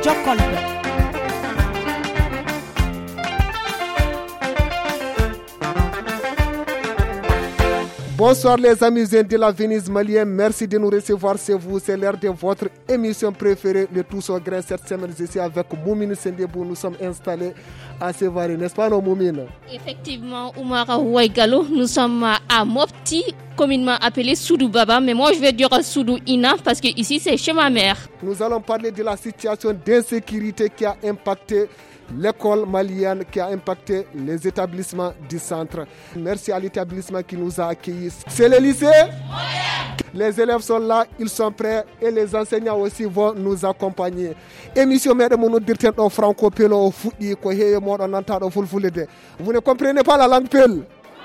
Jokolbe. Bonsoir les amis de la Venise malienne, merci de nous recevoir, c'est l'heure de votre émission préférée, le Tous au Grain. Cette semaine, je suis avec Moumine Sendebou, nous sommes installés à Sévaré, n'est-ce pas non Moumine? Effectivement, Oumara Ouaigalo, nous sommes à Mopti, communément appelé Soudou Baba, mais moi je vais dire Soudou Ina parce que ici c'est chez ma mère. Nous allons parler de la situation d'insécurité qui a impacté l'école malienne, qui a impacté les établissements du centre. Merci à l'établissement qui nous a accueillis. C'est le lycée? Les élèves sont là, ils sont prêts et les enseignants aussi vont nous accompagner. Émission Mère Mounou Dirten au Franco Pelo Foudi ko heye modon nantado fulfulde. Vous ne comprenez pas la langue Pel?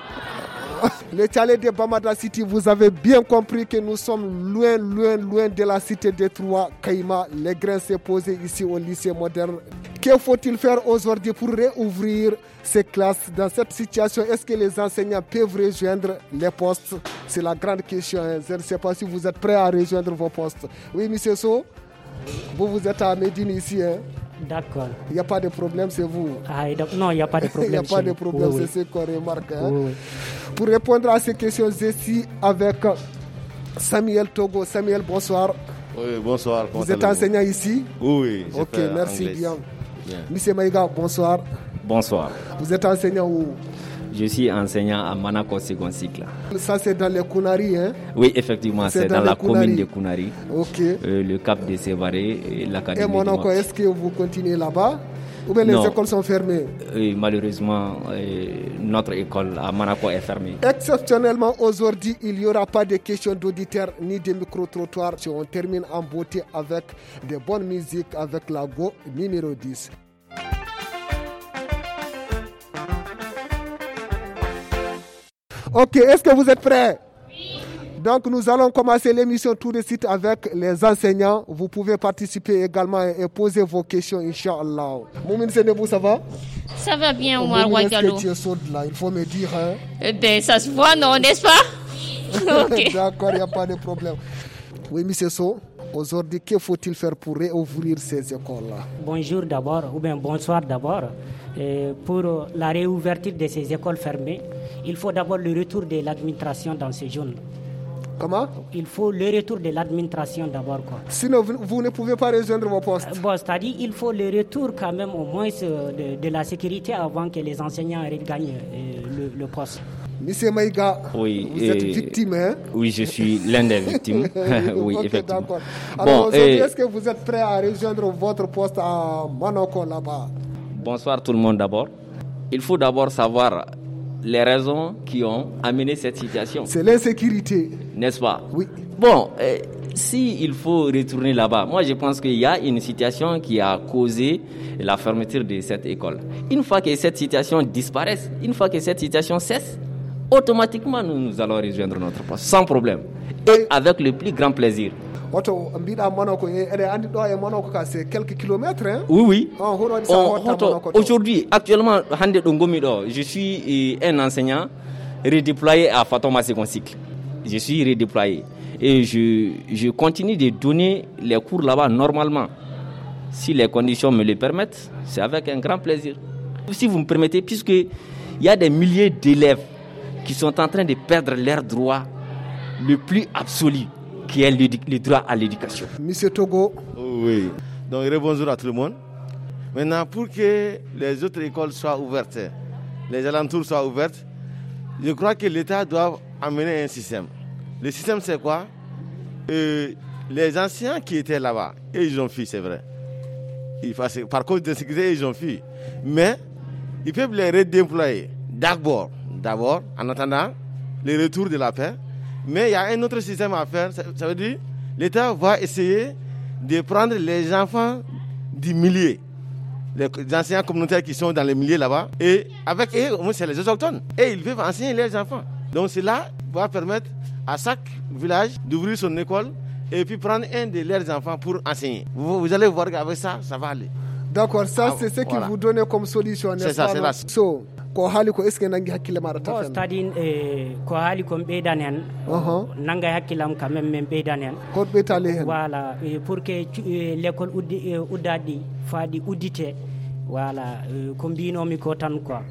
Le chalet de Bamada City, vous avez bien compris que nous sommes loin de la cité des Trois Caïma. Les grains s'est posé ici au lycée moderne. Que faut-il faire aujourd'hui pour réouvrir ces classes dans cette situation? Est-ce que les enseignants peuvent rejoindre les postes? C'est la grande question. Je ne sais pas si vous êtes prêts à rejoindre vos postes. Oui, monsieur So, vous êtes à Médine ici. D'accord. Il n'y a pas de problème, c'est vous? Non, il n'y a pas de problème. Il n'y a pas de problème, oui, c'est ce qu'on remarque. Oui. Pour répondre à ces questions, je suis avec Samuel Togo. Samuel, bonsoir. Oui, bonsoir. Vous êtes enseignant ici? Oui. Ok, merci bien. Monsieur Maïga, bonsoir. Bonsoir. Vous êtes enseignant où? Je suis enseignant à Manako second cycle. Ça, c'est dans les Kounari, hein? Oui, effectivement, c'est dans la commune de Kounari. Ok. Le Cap de Sévaré et l'académie. Et Manako, est-ce que vous continuez là-bas? Ou bien les écoles sont fermées? Oui, malheureusement, notre école à Manako est fermée. Exceptionnellement, aujourd'hui, il n'y aura pas de questions d'auditeurs ni de micro-trottoirs. On termine en beauté avec de bonnes musiques avec la Go numéro 10. Ok, est-ce que vous êtes prêts? Oui. Donc nous allons commencer l'émission tout de suite avec les enseignants. Vous pouvez participer également et poser vos questions, Inch'Allah. Moumine Senebou, ça va? Ça va bien, Omar Ouaigalo. Est-ce que tu es sourde là? Il faut me dire. Hein? Eh bien, ça se voit, non, n'est-ce pas? Okay. D'accord, il n'y a pas de problème. Oui, monsieur So, aujourd'hui, que faut-il faire pour réouvrir ces écoles-là? Bonjour d'abord, ou bien bonsoir d'abord. Pour la réouverture de ces écoles fermées, il faut d'abord le retour de l'administration dans ces zones. Comment? Il faut le retour de l'administration d'abord. Sinon, vous ne pouvez pas rejoindre vos postes. C'est-à-dire qu'il faut le retour quand même au moins de la sécurité avant que les enseignants regagnent le poste. Monsieur Maïga, oui, vous êtes victime, hein? Oui, je suis l'un des victimes. Oui, okay, effectivement. D'accord. Alors aujourd'hui, est-ce que vous êtes prêt à rejoindre votre poste à Manako là-bas? Bonsoir tout le monde d'abord. Il faut d'abord savoir les raisons qui ont amené cette situation. C'est l'insécurité. N'est-ce pas? Oui. Bon, s'il faut retourner là-bas, moi je pense qu'il y a une situation qui a causé la fermeture de cette école. Une fois que cette situation disparaisse, une fois que cette situation cesse, automatiquement nous allons rejoindre notre poste, sans problème. Et avec le plus grand plaisir. C'est quelques kilomètres, hein? Oui. Aujourd'hui, actuellement, je suis un enseignant redéployé à Fatoma Second Cycle. Je suis redéployé. Et je continue de donner les cours là-bas normalement. Si les conditions me le permettent, c'est avec un grand plaisir. Si vous me permettez, puisqu'il y a des milliers d'élèves qui sont en train de perdre leur droit le plus absolu, qui est le droit à l'éducation. Monsieur Togo. Oui. Donc, bonjour à tout le monde. Maintenant, pour que les autres écoles soient ouvertes, les alentours soient ouvertes, je crois que l'État doit amener un système. Le système, c'est quoi? Les anciens qui étaient là-bas, et ils ont fui, c'est vrai. Par cause d'insécurité, ils ont fui. Mais ils peuvent les redéployer. D'abord, en attendant le retour de la paix. Mais il y a un autre système à faire. Ça veut dire l'État va essayer de prendre les enfants du milieu, les enseignants communautaires qui sont dans les milieux là-bas. Et avec eux, c'est les autochtones. Et ils peuvent enseigner leurs enfants. Donc cela va permettre à chaque village d'ouvrir son école et puis prendre un de leurs enfants pour enseigner. Vous allez voir qu'avec ça, ça va aller. D'accord, ça c'est ce que vous donnez comme solution. C'est ça, c'est là. ko haali ko est ce que nangi hakkille maɗa tafen c'est-à-dire ko haali kon ɓeydan hen nanga hakkilam quand même men ɓeydan hen ko ɓeytali hen voilà pour que l'école uddaɗi faaɗi uddite voilà ko mbinomi ko tan quoi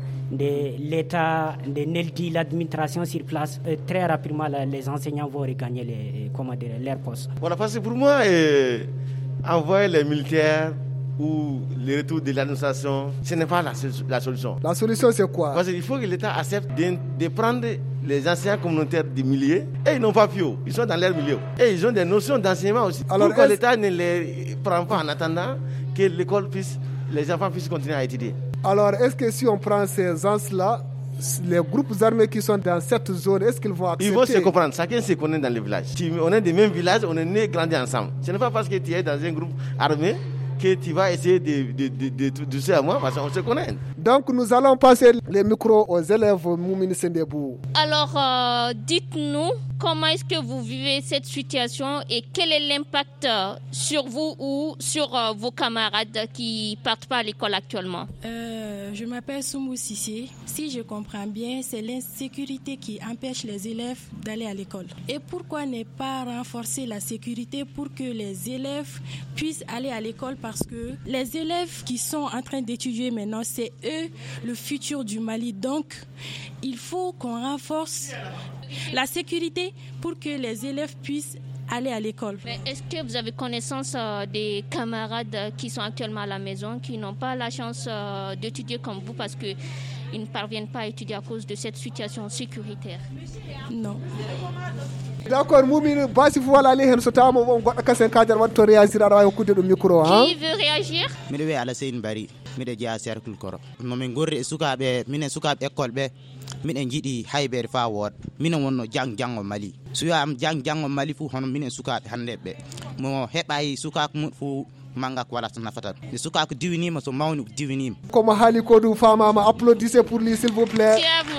l'État neldi l'administration sur place, très rapidement les enseignants vont regagner leur poste. Voilà, parce que pour moi, envoyer les militaires ou le retour de l'administration, ce n'est pas la solution. La solution, c'est quoi? Parce qu'il faut que l'État accepte de prendre les enseignants communautaires du milieu, et ils n'ont pas pu, ils sont dans leur milieu. Et ils ont des notions d'enseignement aussi. Alors, pourquoi l'État ne les prend pas en attendant que l'école puisse, les enfants puissent continuer à étudier? Alors, est-ce que si on prend ces gens-là, les groupes armés qui sont dans cette zone, est-ce qu'ils vont accepter? Ils vont se comprendre, chacun se connaît dans le village. Si on est des mêmes villages, on est nés, grandis ensemble. Ce n'est pas parce que tu es dans un groupe armé que tu vas essayer de toucher à moi, parce qu'on se connaît. Donc nous allons passer les micros aux élèves Moumini Sendebou. Alors dites-nous comment est-ce que vous vivez cette situation et quel est l'impact sur vous ou sur vos camarades qui ne partent pas à l'école actuellement? Je m'appelle Soumou Sissé. Si je comprends bien, c'est l'insécurité qui empêche les élèves d'aller à l'école. Et pourquoi ne pas renforcer la sécurité pour que les élèves puissent aller à l'école? Parce que les élèves qui sont en train d'étudier maintenant, c'est eux le futur du Mali. Donc, il faut qu'on renforce la sécurité pour que les élèves puissent aller à l'école. Mais est-ce que vous avez connaissance des camarades qui sont actuellement à la maison, qui n'ont pas la chance d'étudier comme vous parce qu'ils ne parviennent pas à étudier à cause de cette situation sécuritaire? Non. D'accord, Moumine, basi voilà aller hen sotamo on godda kasen kadjar watto réagir ara hokkude do micro hein. Qui veut réagir? Mide we ala sein bari mide dia cercle koro no min gorre sukabe minen sukabe école be minen jidi hayber fa wod minen wonno jango Mali suya am jango Mali fu hono minen sukabe hande be mo hebay sukak mu fu manga ko wala nafata ni sukak diwinima so mawni diwinima comme hali ko du fama ma applaudissez pour lui s'il vous plaît.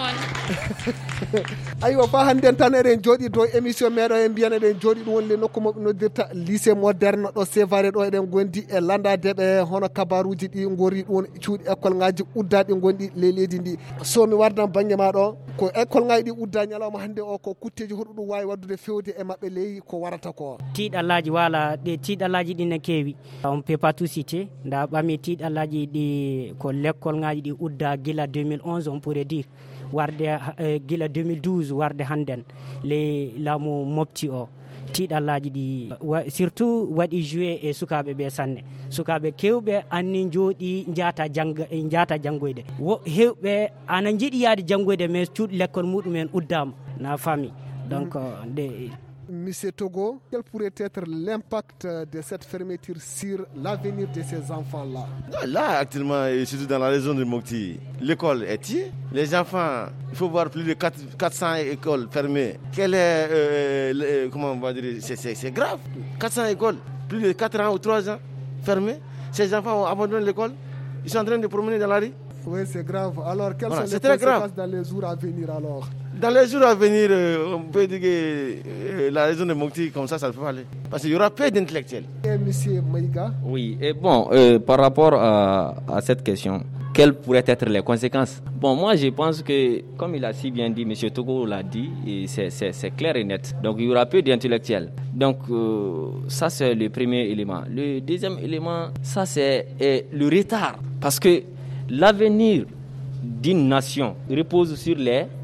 Aywa fa handen tan eden jodi do émission medo en biyan eden jodi dum wonde nokko mo noddirta lycée moderne do sévaré do eden gondi e landa debe hono kabaruji di ngori don ciudi école ngaji uddadi gondi leydi ndi so mi wardan bangi ma do ko école ngaji di udda nyalama hande o ko kutteji hodo dum wawi waddude fewde e mabbe ley ko warata ko tidalaji wala de tidalaji di ne kewi on peut pas tout citer nda bami tidalaji di ko l'école ngaji di udda gila 2011 on pourrait dire warde gila 2012 warde handen le lamu mopti o tiɗallaji ɗi surtout waɗi joué e sukaɓe ɓe sanne sukaɓe kewɓe anni jooɗi jaata janggoyde hewɓe ana jiiɗi yaade janggoyde mais cuuɗi l'école muɗumen uddama na famille donc Monsieur Togo, quel pourrait être l'impact de cette fermeture sur l'avenir de ces enfants-là? Là, actuellement, surtout dans la région de Mopti, l'école est tue. Les enfants, il faut voir plus de 400 écoles fermées. Quel est, comment on va dire, c'est grave. 400 écoles, plus de 4 ans ou 3 ans fermées. Ces enfants ont abandonné l'école. Ils sont en train de promener dans la rue. Oui, c'est grave. Alors, quelles sont les conséquences dans les jours à venir alors? Dans les jours à venir, on peut dire que la région de Mopti, comme ça ne peut pas aller. Parce qu'il y aura peu d'intellectuels. Et monsieur Maïga? Oui, et bon, par rapport à cette question, quelles pourraient être les conséquences? Bon, moi je pense que, comme il a si bien dit, M. Togo l'a dit, et c'est clair et net. Donc il y aura peu d'intellectuels. Donc ça c'est le premier élément. Le deuxième élément, ça c'est le retard. Parce que l'avenir d'une nation repose sur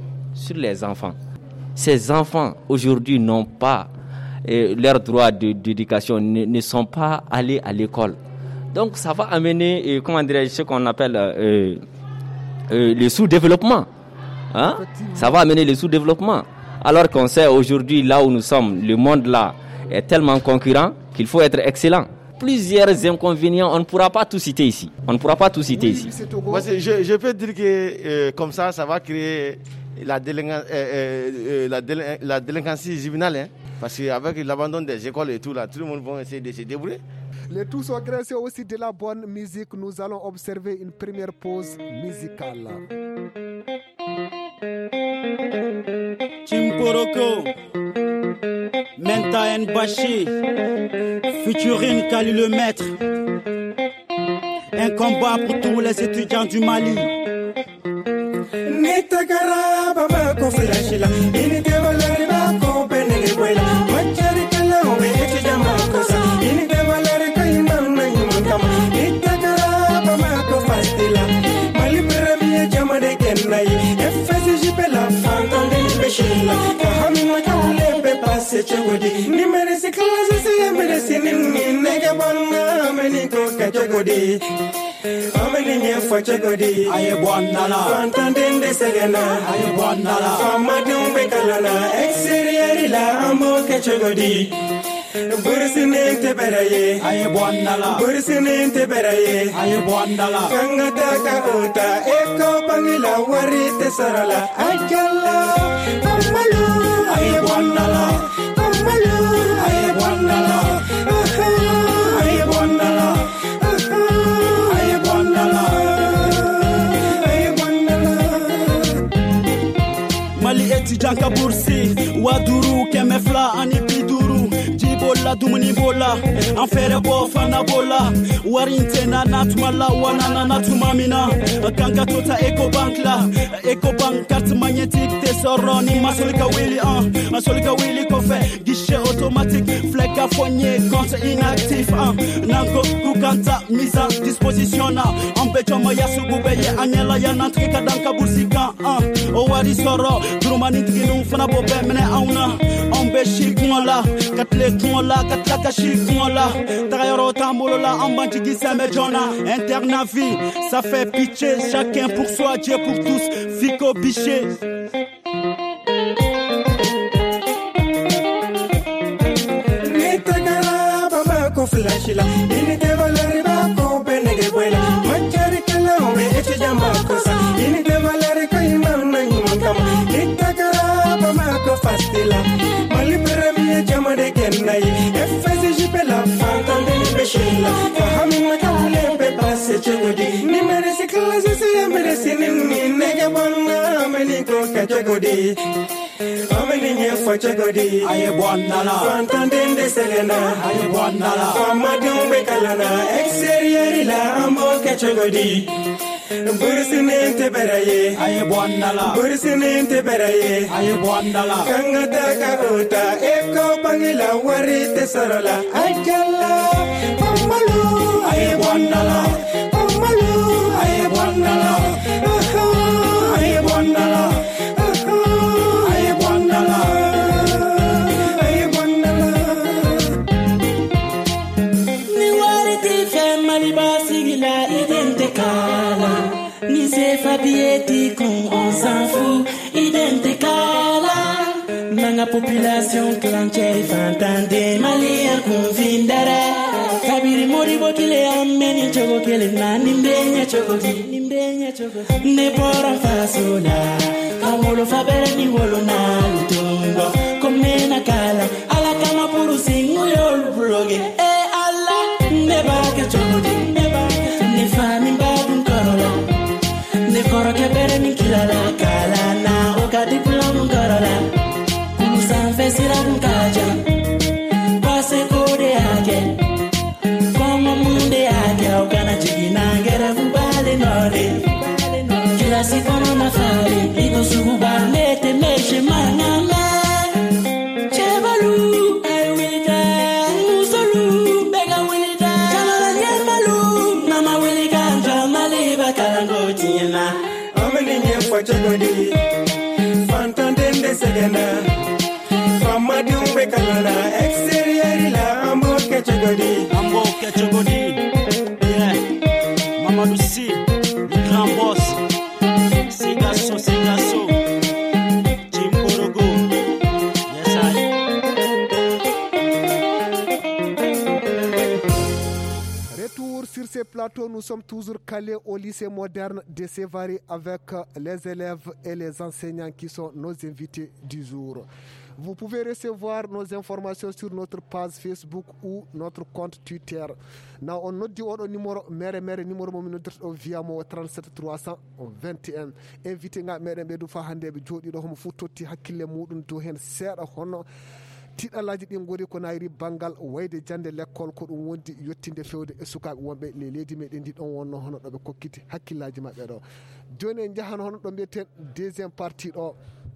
les enfants. Ces enfants aujourd'hui n'ont pas leurs droits d'éducation, ne sont pas allés à l'école. Donc ça va amener, comment dirais-je, ce qu'on appelle le sous-développement. Hein? Ça va amener le sous-développement. Alors qu'on sait aujourd'hui, là où nous sommes, le monde là est tellement concurrent qu'il faut être excellent. Plusieurs inconvénients, on ne pourra pas tout citer ici. Je peux dire que comme ça va créer la délinquance juvénile, hein, parce qu'avec l'abandon des écoles et tout, là, tout le monde va essayer de se débrouiller. Les tous ont graissé aussi de la bonne musique. Nous allons observer une première pause musicale. Chimporoko, Menta Nbashi, Futurine Kali le maître. Un combat pour tous les étudiants du Mali. Nitagara baba ko flashila ini de valare ba ko benege kwela machari kala o me eti jama ko sa ini de valare kai man na imam nitagara baba ko fastila mali premier jama de kenai FSG bela fanton de beshila ka hamma ka le be passe chegodi ni meresi classe se meresi ni nega bonna meni ko ka chegodi ameni nyefo chegodi aye bonna fantandende segena aye bonnala famadum bekalana exterior la amo kechogodi bursine te beraye aye bonnala bursine te beraye aye bonnala kangata ka ota eko bangila warite sarala ajalla kamalu aye bonnala kamalu aye bonnala aye bonnala aye bonnala Mali étudiant ka bursi waduru kemefla ani biduru jibola dumuni bola enfere bo fana bola warinte na natmala wana natmamina kanga tota ecobank carte magnétique tesoroni masolika willy ko fait guichet automatique flec à fournier compte inactif nango kukanta mise à disposition na ambecho moya sugubeye anyela ya nantre kadanka bursika owari soro Drumani tginu fana bobe mene auna ombe shikmola katle kmola katlaka shikmola tagayoro tambolola ambanti gisame jona interna vie ça fait pitié chacun pour soi Dieu pour tous fico biché Nitagara baba ko flashila ini de valare ba ko benege kwela machari kala o me eti jama ko sa ini de valare kai man na imam Nitagara baba ko fastila mali premier jama de kenai FSG bela fantande ni beshila fahami makale be passe chegodi ni meresi classe se meresi ni nega bonna meni ko kachegodi ameni nyefo chegodi aye bonnala fantande segena aye bonnala famadum bekalana exterior la amo kachegodi bursine te beraye aye bonnala bursine te beraye aye bonnala kangata ka ota eko bangila warite sarala ajalla kamalu aye bonnala kamalu aye bonnala aye bonnala aye bonnala aye bonnala ni warite fe maliba sigila identikala ni se fabieti con on s'en fout identikala Nanga population clancheri fantande malien confindara kabiri mori bokile ameni chogo kele na nimbenya chogo ne pora fasola kawolo fabere ni wolo na lutongo komena kala ala kama puru singu yol bloge ala ne ba ke chogo ne fami babun korola ne koro ke bere ni kilala kala na okati plum korola Sira kunkaja pase kode yake kama munde yake ukana chigina ngera kubale nore kila siku na fari iko sukuba mete meshe manana chebalu aiwilita musolu bega wilita kamala nyamalu mama wilika njamali bakalangotina ameni nyefo chegodi fantandende segena Famadum bekalana exterior la ambo kechogodi yeah Mamadou Si le grand boss Segaso Jimborogo yes I Retour sur ces plateaux, nous sommes toujours calés au lycée moderne de Sévaré avec les élèves et les enseignants qui sont nos invités du jour. Vous pouvez recevoir nos informations sur notre page Facebook ou notre compte Twitter. Na on noddi oɗo numéro mere numéro mo minoddirto via mo 37 321. Invité nga meɗen ɓe du fa hande ɓe jooɗiɗo homo fu totti hakkille muɗum dow hen seeɗa hono tiɗalaji ɗin gori ko nayri banggal wayde jande l'école ko ɗum wondi yettinde fewde e sukaɓe wonɓe le leydi meɗen ndi ɗon wonno hono ɗoɓe kokkiti hakkillaji maɓɓe ɗo. Joni en jahan hono ɗo mbiyeten deuxième partie ɗo.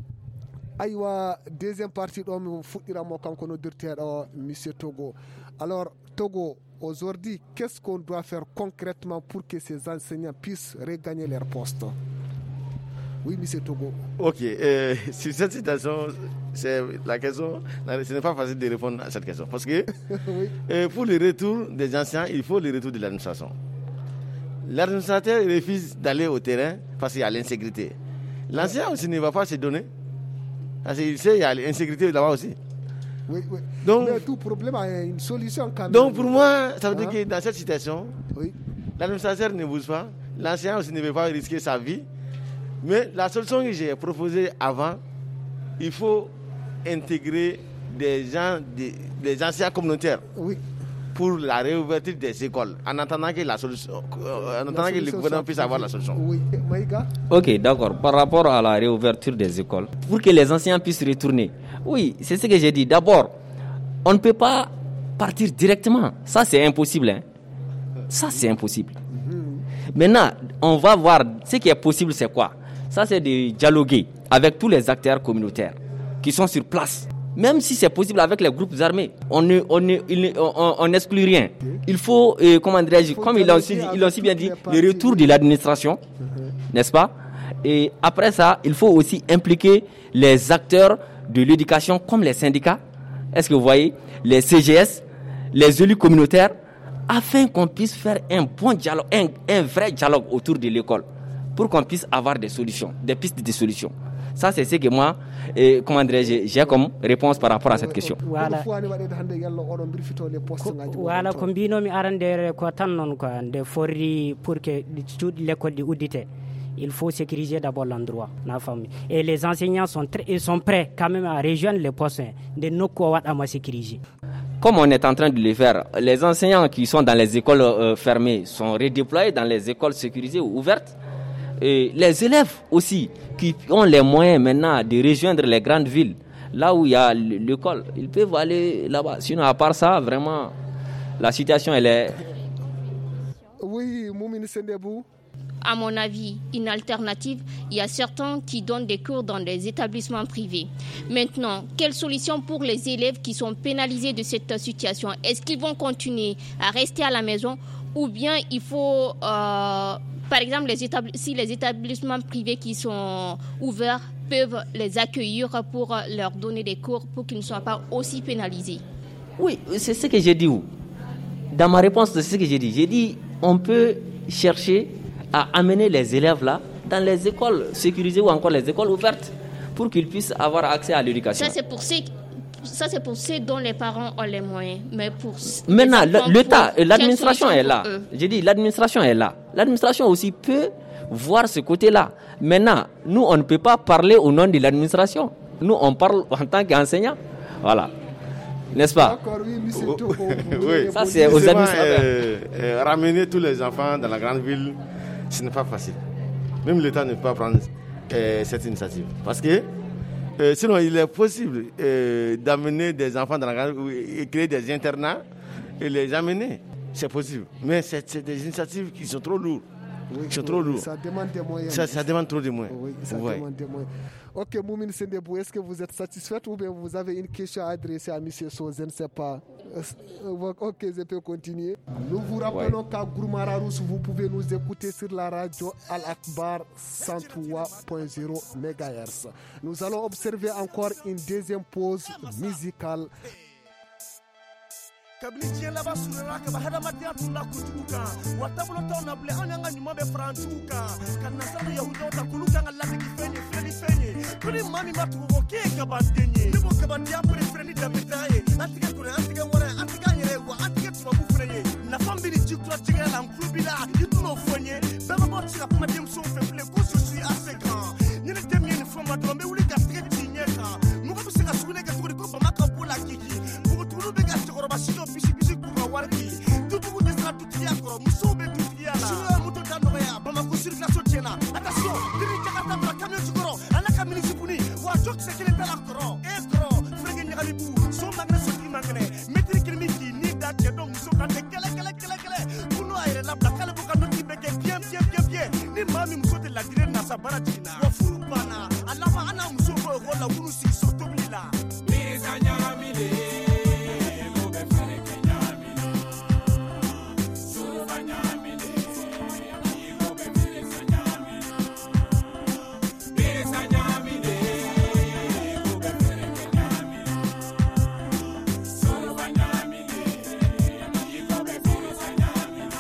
Aywa, deuxième partie ɗo mi fuɗɗiranmo kanko noddirteɗo monsieur Togo. Alors Togo, aujourd'hui, qu'est-ce qu'on doit faire concrètement pour que ces enseignants puissent regagner leur poste? Oui, monsieur Togo. Ok, sur cette situation, c'est la question. Ce n'est pas facile de répondre à cette question parce que oui. Pour le retour des anciens, il faut le retour de l'administration. L'administrateur refuse d'aller au terrain parce qu'il y a l'insécurité. L'ancien aussi ne va pas se donner parce qu'il sait qu'il y a l'insécurité là-bas aussi. Oui. Donc, mais tout problème a une solution quand même. Donc pour moi, ça veut dire que dans cette situation, oui, l'administrateur ne bouge pas, l'ancien aussi ne veut pas risquer sa vie. Mais la solution que j'ai proposée avant, il faut intégrer des gens, des anciens communautaires, oui, pour la réouverture des écoles, en attendant que la solution, en attendant que le gouvernement puisse avoir la solution. Oui, Maïga. Ok, d'accord. Par rapport à la réouverture des écoles, pour que les anciens puissent retourner, oui, c'est ce que j'ai dit. D'abord, on ne peut pas partir directement. Ça, c'est impossible. Hein. Ça, c'est impossible. Maintenant, on va voir ce qui est possible, c'est quoi? Ça, c'est de dialoguer avec tous les acteurs communautaires qui sont sur place. Même si c'est possible avec les groupes armés, on n'exclut rien. Il faut, comme il a aussi bien dit, le retour de l'administration, n'est-ce pas? Et après ça, il faut aussi impliquer les acteurs de l'éducation comme les syndicats, est-ce que vous voyez, les CGS, les élus communautaires, afin qu'on puisse faire un bon dialogue, un vrai dialogue autour de l'école, pour qu'on puisse avoir des solutions, des pistes de solutions. Ça, c'est ce que moi, j'ai comme réponse par rapport à cette question. Voilà, ko mbinomi arandere ko tan non ko nde forri pour que l'école di uddite. Il faut sécuriser d'abord l'endroit, la famille. Et les enseignants sont prêts quand même à rejoindre les postes de nos cohortes à sécuriser. Comme on est en train de le faire, les enseignants qui sont dans les écoles fermées sont redéployés dans les écoles sécurisées ou ouvertes. Et les élèves aussi, qui ont les moyens maintenant de rejoindre les grandes villes, là où il y a l'école, ils peuvent aller là-bas. Sinon, à part ça, vraiment, la situation, elle est... Oui, Moumine Sendebou. À mon avis, une alternative, il y a certains qui donnent des cours dans des établissements privés. Maintenant, quelle solution pour les élèves qui sont pénalisés de cette situation? Est-ce qu'ils vont continuer à rester à la maison ou bien il faut, par exemple, si les établissements privés qui sont ouverts peuvent les accueillir pour leur donner des cours pour qu'ils ne soient pas aussi pénalisés? Oui, c'est ce que j'ai dit. Dans ma réponse, c'est ce que j'ai dit. J'ai dit, on peut chercher à amener les élèves là dans les écoles sécurisées ou encore les écoles ouvertes pour qu'ils puissent avoir accès à l'éducation. Ça, c'est pour ceux dont les parents ont les moyens. Mais pour maintenant, l'État, l'administration est là. J'ai dit, l'administration est là. L'administration aussi peut voir ce côté-là. Maintenant, nous, on ne peut pas parler au nom de l'administration. Nous, on parle en tant qu'enseignants. Voilà. N'est-ce pas? Oui, ça c'est aux administrateurs. Ramener tous les enfants dans la grande ville, ce n'est pas facile. Même l'État ne peut pas prendre cette initiative. Parce que sinon, il est possible d'amener des enfants dans la grande ville et créer des internats et les amener. C'est possible. Mais c'est des initiatives qui sont trop lourdes. Oui, ça demande des moyens. Ça demande trop de moyens. Oui, ça demande des moyens. Ok, Moumine Sendebou, est-ce que vous êtes satisfaite ou bien vous avez une question à adresser à M. Sow? Je ne sais pas. Ok, je peux continuer. Nous vous rappelons qu'à Gourmararousse, vous pouvez nous écouter sur la radio Al-Akbar 103.0 MHz. Nous allons observer encore une deuxième pause musicale. kabili tiɲɛ laban surela ka hadamadenya tun la kojugu kan wa taabolo tɔw na bilen an y'an ka ɲuman bɛ fara an jugu kan ka nasara yahudaw ta k'olu kan ka ladegi fɛn ye filɛli fɛn ye ko ni maa min ma tugu ko k'e ye kabanden ye ne b'o kabadenya perefere ni danbeta ye an tigɛ kɔrɔ an tigɛ wɛrɛ an tigɛ an yɛrɛ wa an tigɛ tubabu fɛnɛ ye nafa min bɛ ni ji kura tigɛ la n kulo b'i la i tun n'o fɔ n ye bɛnbagaw ti se ka kuma denmusow fɛ bilen ko je suis assez grand ni ne tɛ min ye nin fɛn ma dɔrɔn n bɛ wuli ka tigɛ ci ɲɛ kan mɔgɔ bɛ se ka sugunɛ kɛ cogo di ko bama ka bo la kiki npogotigiw bɛ ka cɛkɔrɔba sidɔn bisi k'u ka wari di dutigiw tɛ se ka dutigiya kɔrɔ musow bɛ dutigiya la suguya moto da nɔgɔya bamako circulation tiɲɛna attention diri jakarta bila camion jukɔrɔ a n'a ka minisipuni wa jɔ kisɛ kelen t'a la kɔrɔ e kɔrɔ fɛrɛkɛ ɲagalibu so mangane metri kirmi ki ni da ke do muso kan de kele kuno ayre la kale bu kan no tibe ke bien ni mami muso de la dire na sa baratina wa furu bana alama ana muso ko la kunu si so toblila mi sanya mile go be fere kenya mile so banya mile go be fere sanya mile mi sanya mile go be fere kenya mile so banya mile go be fere sanya mile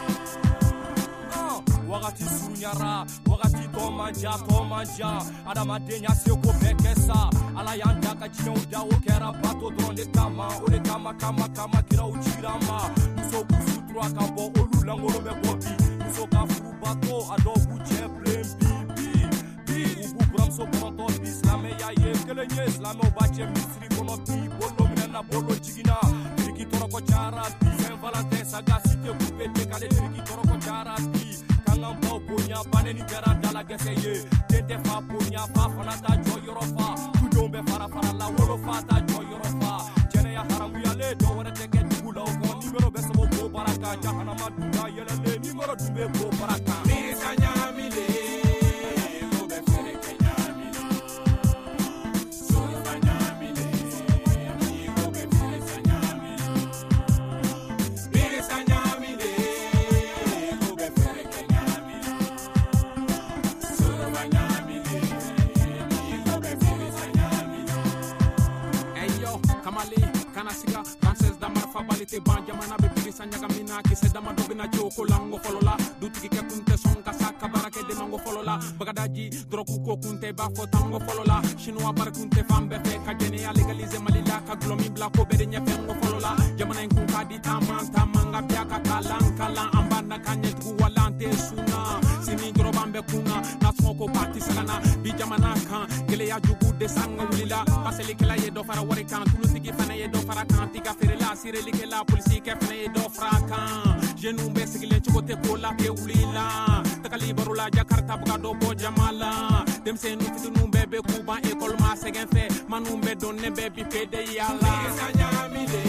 wakati sunyara wakati tomanja adama denya seko bekesa ala yanda ka jino da o kera bato don de kama kira uchirama muso kusutra ka bo olula ngoro be bobi muso ka furu bato ado buche bi ubu bram so pronto islam ya ye kele nye islam o bache misri kono bi bolo mena bolo jigina triki toro ko chara bi Saint Valentin saga cité coupe te kale triki toro ko chara bi kangam bo punya baneni tera dala geseye tete fa punya fa fanata joyorofa kudombe fara la wolo fata joyorofa jene ya haramu ya le do wara teke dugula ko numero besamo bo baraka jahana maduga yele le numero dumbe bo baraka mi sanya mile go be fere kenya mile so sanya mile go be fere sanya mile mi sanya mile go be fere kenya mile so sanya mile go be fere sanya mile ayo kamali kanasiga Frances da marfa balite banjamana be bilisa nyaga mina ki sedama dogina joko lango folola dutiki ke kunte sonka saka barake de mango folola bagadaji droku ko kunte ba fo tango folola shinwa bar kunte fambe fe ka gene ya legalize malila ka glomi bla ko be de nyefengo folola jamana en kun kadi tamanga piaka kala ambanda kanye tu walante suna sini drobambe kuna na smoko party sagana bi jamana kan gele ya jugu de sanga wulila paseli kala ye do fara wari kan tulu tigi fana ye do fara kan tiga fere la sire like la police ke fana ye do fara kan jenu be sigile chokote ko la ke wulila takali barula jakarta buga do bo jamala dem se nu fitu nu bebe kuba école ma segen fe manu be donne bebe pede yalla sanya mile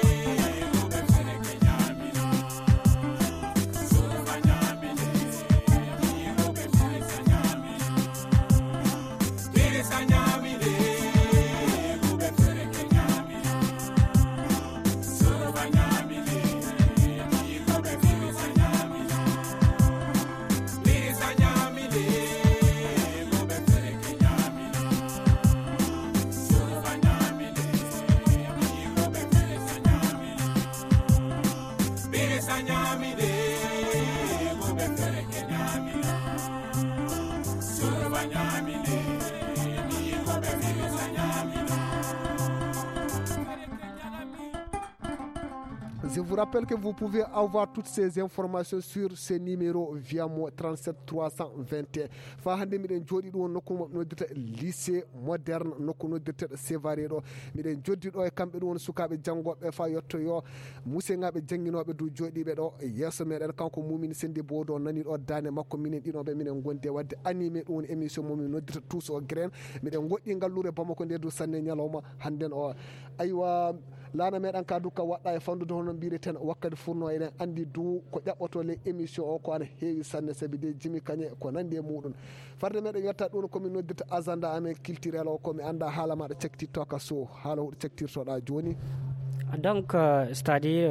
Je vous rappelle que vous pouvez avoir toutes ces informations sur ce numéro via mo 37 321. Fa hande miɗen jooɗi ɗo nokku mo noddata lycée moderne nokku noddirteɗo sévaré ɗo miɗen joddi ɗo e kamɓe ɗum woni sukaɓe janggoɓe fa yettoyo museŋaɓe jangguinoɓe dow jooɗiɓe ɗo yesso meɗen kanko mumini sendi bodo nani ɗo dane makko minen ɗinoɓe minen gondi wadde animé ɗum woni émission momin noddirta tous o graine miɗen goɗɗi ngallure bamako nde dow sanne ñalawma hannden o aywa lana meɗen ka dukka waɗɗa e fandude hono mbireten wakkati furno eɗen andi dow ko ƴaɓɓoto le émission o ko ana heewi sanne saabi de jimi kañe ko nandi e muɗum farde meɗen yetta ɗum komin noddirta agenda amen culturel o komi anda haala maɗa cektittoka so haala huɗo cektirtoɗa joni. Donc, c'est-à-dire,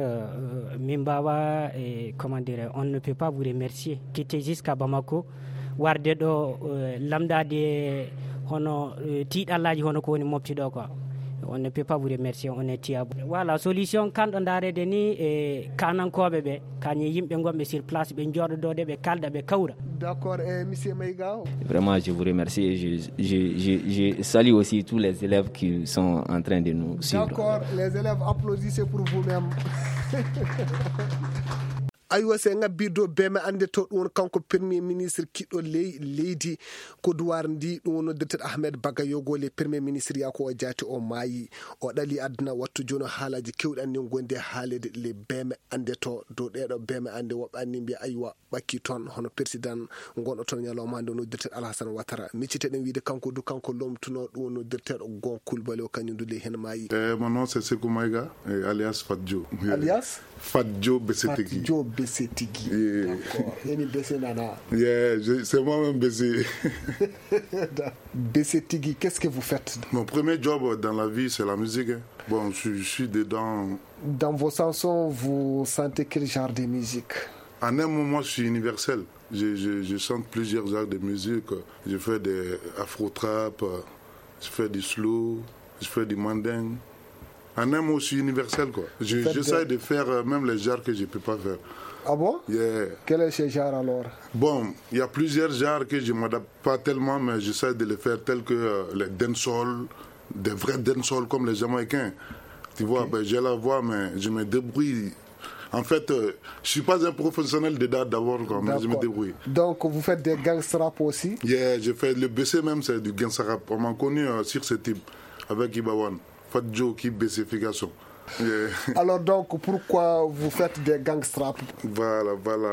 Mimbawa, comment dire, on ne peut pas vous remercier. Quitter jusqu'à Bamako, warde do lambda de hono tiɗallaji hono ko woni moftiɗo quoi. On ne peut pas vous remercier, on est tiable. Voilà, solution quand on darede ni e kanankoɓe ɓe kañi yimɓe gonɓe sur place ɓe jooɗoɗode ɓe kalda ɓe kawra. D'accord, monsieur Maïga. Vraiment, je vous remercie et je salue aussi tous les élèves qui sont en train de nous suivre. D'accord, les élèves applaudissez pour vous-même. aywa se ngabbido beme ande to ɗum kanko premier ministre kiɗɗo leydi Kodowar ndi ɗum woni Dr Ahmed Bagayogo le premier ministre ya ko o jaati o maayi o ɗali aduna wattu joni haalaji kewɗi anni gonde haalede le beme ande to dow ɗeɗo beme ande woɓɓe anni mbiya aywa ɓakki toon hono président gonɗo toon ñalawma nde no Dr Alassane Ouattara micciteɗen wiide kanko du kanko lomtuno ɗum no Dr Gon Coulibaly o kañum du le hen maayi. Mon nom c'est Sekou Maïga alias Fadjo. Alias Fadjo Bessetigi. Fadjo Bessetigi. D'accord. Eni Bessé nana. C'est moi-même Bessé. Bessetigi, qu'est-ce que vous faites? Mon premier job dans la vie, c'est la musique. Bon, je suis dedans. Dans vos chansons, vous sentez quel genre de musique? En un moment, je suis universel. Je chante plusieurs genres de musique. Je fais des afro-trap, je fais du slow, je fais du mandingue. En un mot, je suis universel, quoi. J'essaie de faire même les genres que je ne peux pas faire. Ah bon? Quel est ce genre alors? Bon, il y a plusieurs genres que je ne m'adapte pas tellement, mais j'essaie de les faire tels que les dancehall, des vrais dancehall comme les Jamaïcains. Tu vois, j'ai la voix, mais je me débrouille. En fait, je ne suis pas un professionnel dedans d'abord, mais je me débrouille. Donc, vous faites des gangsta rap aussi? Je fais le BC même, c'est du gangsta rap. On m'a connu sur ce type, avec Ibawan. Fadjo qui BCification. Alors donc, pourquoi vous faites des gangsta rap? Voilà.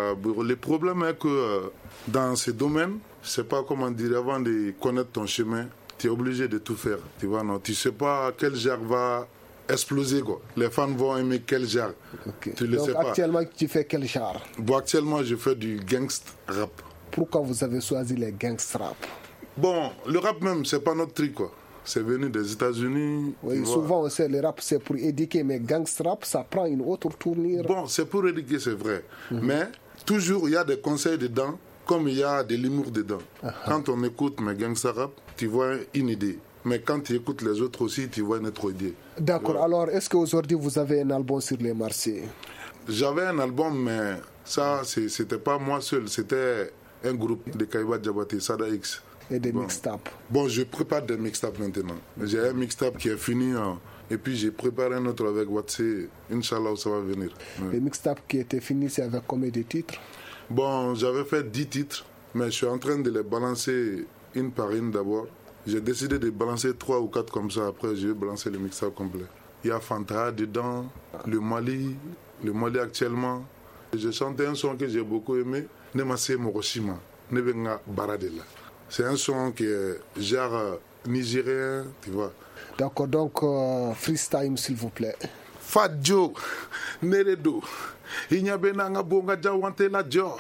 Le problème est que dans ce domaine, je ne sais pas comment dire, avant de connaître ton chemin, tu es obligé de tout faire. Tu vois, non? Tu ne sais pas quel genre va exploser, quoi. Les fans vont aimer quel genre. Tu le sais pas. Actuellement, tu fais quel genre? Bon, actuellement, je fais du gangsta rap. Pourquoi vous avez choisi les gangsta rap? Bon, le rap même, c'est pas notre truc, quoi. C'est venu des États-Unis. Oui, souvent, on sait, le rap, c'est pour éduquer, mais gangsta rap, ça prend une autre tournure. Bon, c'est pour éduquer, c'est vrai. Mais toujours, il y a des conseils dedans, comme il y a de l'humour dedans. Quand on écoute mes gangsta rap, tu vois une idée. Mais quand tu écoutes les autres aussi, tu vois une autre idée. D'accord. Alors, est-ce qu'aujourd'hui, vous avez un album sur les marchés? J'avais un album, mais ça, c'était pas moi seul. C'était un groupe de Kaiba Diabaté, Sada X. Et des mixtapes? Bon, je prépare des mixtapes maintenant. J'ai un mixtape qui est fini. Et puis, j'ai préparé un autre avec Watsé. Inch'Allah, ça va venir. Le mixtape qui était fini, c'est avec combien de titres? Bon, j'avais fait 10 titres. Mais je suis en train de les balancer une par une d'abord. J'ai décidé de balancer 3 ou 4 comme ça. Après, je vais balancer le mixtape complet. Il y a Fanta dedans, le Mali actuellement. J'ai chanté un son que j'ai beaucoup aimé, Nemase Moroshima, Nebenga Baradela. C'est un son qui est genre nigérien, tu vois. D'accord, donc freestyle s'il vous plaît. Fadjo, Neredo, Inyabenanga Bonga Jawante la Jo.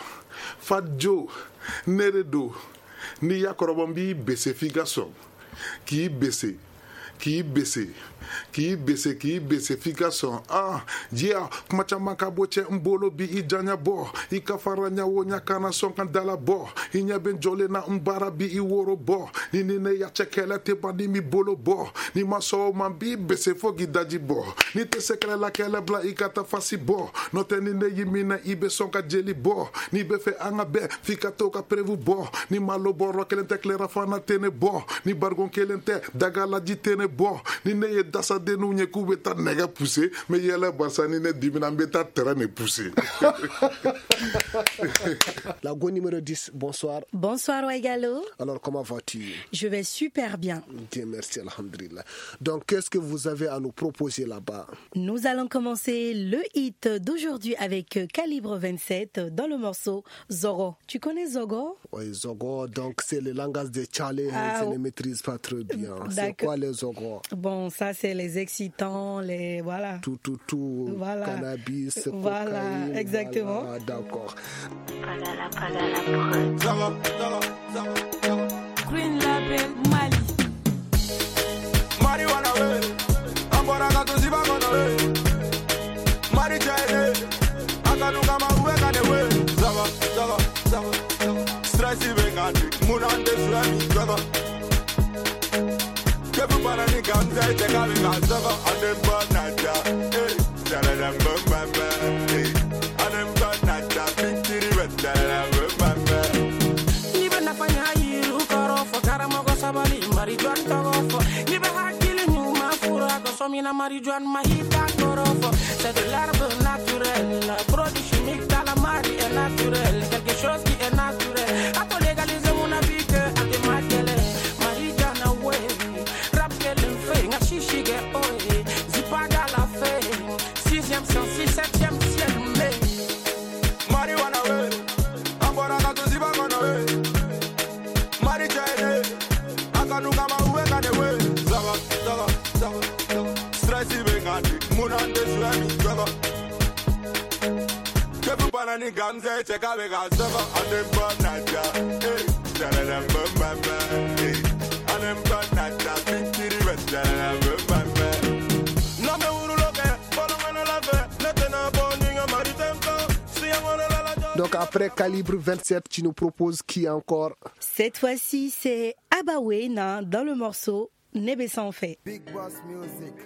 Fadjo, Neredo. Ni ya korobombi bese figason ki bese figason dia machama ka boche mbolo bi ijanya bo ikafaranya wonya kana sonkan dala bo inya ben jole na mbara bi iworo bo ni ne ya chekela te bandi mi bolo bo ni maso mambi bese fogi daji bo ni te sekela la kela bla ikata fasi bo no te ni ne yimina ibe sonka jeli bo ni be fe anga be fikato ka prevu bo ni malo bo rokelente klera fana tene bo ni bargon kelente dagala ji tene bo ni ne ye dasa denu nye kubeta nega poussé mais yele basani ne dimina beta terrain ne poussé. La go numéro 10, bonsoir. Bonsoir Waigalo. Alors comment vas-tu? Je vais super bien. Dieu merci, alhamdulillah. Donc qu'est-ce que vous avez à nous proposer là-bas? Nous allons commencer le hit d'aujourd'hui avec Calibre 27 dans le morceau Zogo. Tu connais Zogo? Oui, Zogo, donc c'est le langage des Tchalais, je ne maîtrise pas très bien. C'est quoi les Zogo? Bon, ça c'est les excitants, les voilà. Tout, voilà. Cannabis, voilà, cocaïne, exactement. Voilà, d'accord. Green Label Mali. Marijuana we, ambora gato ziba kono we. Mari jaile, akanuka mawe kane we. Zaba. Stressi vengandi, munande swami zaba. Kebu para ni gamza te kami zaba. Adem banata, saladam bamba, adem banata, pitiri wetala bamba. Nibe nafanya hiru karo fo karamo go sabali mari dwan to go fo. Nibe hakili nyuma fura go Consommer la marijuana, mahita, corofo. C'est de l'herbe naturelle. Produit chimique dans la mari est naturel. Quelque chose qui est naturel. A pour légaliser mon avis que à des matélé. Marijuana, ouais. Rap qu'elle fait. Nga chichi, get oye. Zipa dans la fée. 6e sens, 7e ciel, mais. Marijuana, ouais. Ambora gato ziba kono, ouais. Marijuana, akanuka mawe kane, ouais. Zaga, zaga, zaga, zaga. Stressy bengandi, munande swami, zaga. Kepu panani gamze, cheka bega, zaga. Anem banada, eh. Jalalem bambamba, eh. Anem banada, pitiri wet, jalalem bambamba. Name uru loke, polo mene lave, netena boninga maritemko, siyangone la la. Donc après Calibre 27, tu nous proposes qui encore? Cette fois-ci, c'est Abawena dans le morceau Nebe sans fait. Big Boss Music.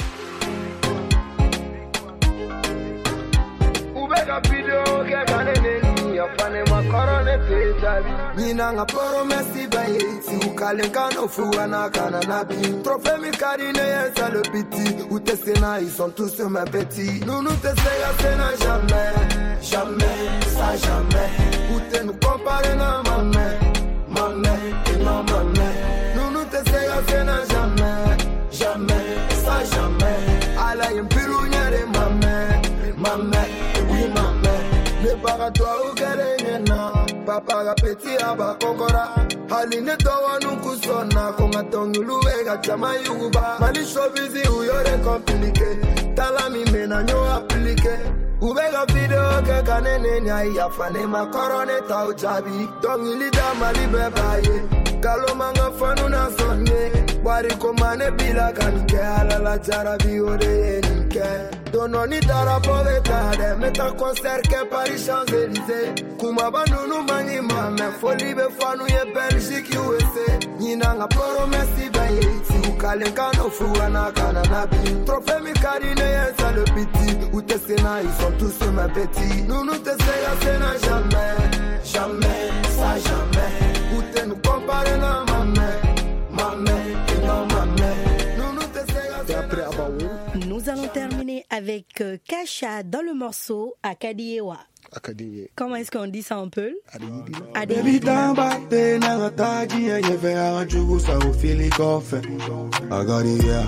Ubega video ke kanene ya fane makorone pejabi. Nina nga poro mesi baye si ukalengano fuana kana nabi. Trophée mi karine yesa le biti. Ou tes sénats ils sont tous mes petits. Nous te seyasena jamais, jamais, ça jamais. Ou te nous comparer na maman, maman et non maman. Nous te seyasena jamais, jamais, ça jamais. Ala yempirou nyere maman, maman. Le baratoire ou garenyena Papa ga petit aba kokora Haline towa nukusona Konga tongulu wega chama yuba Mali showbizi uyore compliqué Talami mena nyo appliqué Ubega video ke kanene nya Yafane makorone ta ujabi Tongi da mali bebaye Kalomanga fanu na sonye Wari komane bila kanike Alala charabi ode yenike Dononi dara povetade Meta concert ke Paris Champs-Élysées Kumaba nunu mangi mame Foli be fanu ye Belgique USA Nina nga poro mesi baye Si ukalenkano fuana kana nabi Trophée mi karine yesa le biti Ou tes sénats ils sont tous mes petits Nous te seya sena jamais Jamais, ça jamais Ou te nous comparer na maman Maman et non maman Nous te seya sena jamais. Nous allons terminer avec Kasha dans le morceau Akadiewa. Akadie. Comment est-ce qu'on dit ça en Peul? Baby tamba te na taji ye fe ajugu sa o fili kofe. Agadia,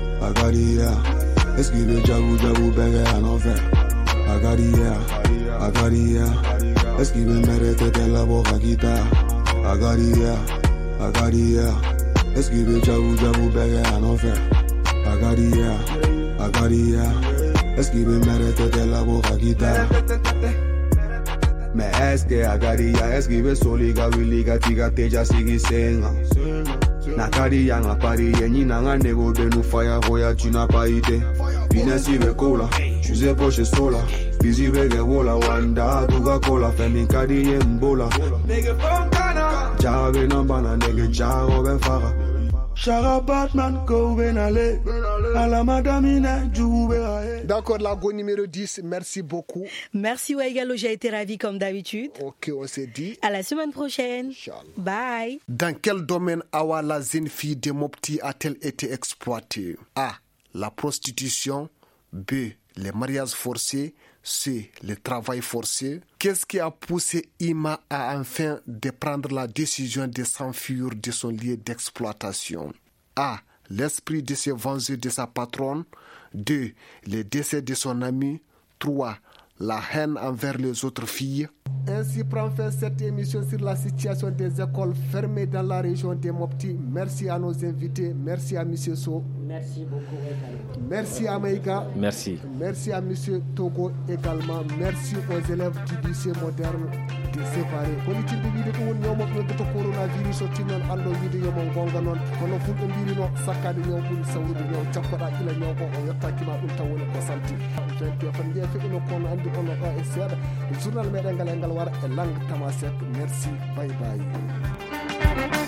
esquive jabu jabu bege anofe. Agadia, esquive merete te la boca quita. Agadia, esquive jabu jabu bege anofe. Agadia, esquive merete te la boca quita. Me eske agaria esquive soliga wiliga tiga teja sigi senga. Nakari yanga pari yenyi nanga nego benu fire roya tuna paite. Binesi be cola, chuze poche sola. Busy bege wola wanda duga cola femi kadi yembola. Nigga from Ghana, jabe nambana nigga jago ben fara. Shara Batman go ben ale. Ala madamina joube ae. D'accord, la go numéro 10, merci beaucoup. Merci Waigalo, j'ai été ravi comme d'habitude. Ok, on s'est dit. À la semaine prochaine. Bye. Dans quel domaine Awa la jeune fille de Mopti a-t-elle été exploitée? A. La prostitution. B. Les mariages forcés. C. Le travail forcé. Qu'est-ce qui a poussé Ima à enfin de prendre la décision de s'enfuir de son lieu d'exploitation? A. L'esprit de se venger de sa patronne. 2. Le décès de son ami. 3. La haine envers les autres filles. Ainsi prend fin cette émission sur la situation des écoles fermées dans la région de Mopti. Merci à nos invités. Merci à M. So. Merci beaucoup. Merci à Maïga. Merci. Merci à M. Togo également. Merci aux élèves du lycée moderne de séparer. Politique de vidéo ko woni yomo no to coronavirus o tinon ando vidéo yomo gonga non kono fulbe mbiri no sakkade nyaw buri sawrude nyaw cappada ila nyaw ko o yottaki ma dum tawone ko santi. Jonti fan jeefe ino kono andi ono ka e seeda. Journal meɗen ngal e ngal wara e langue tamasek. Merci. Bye bye.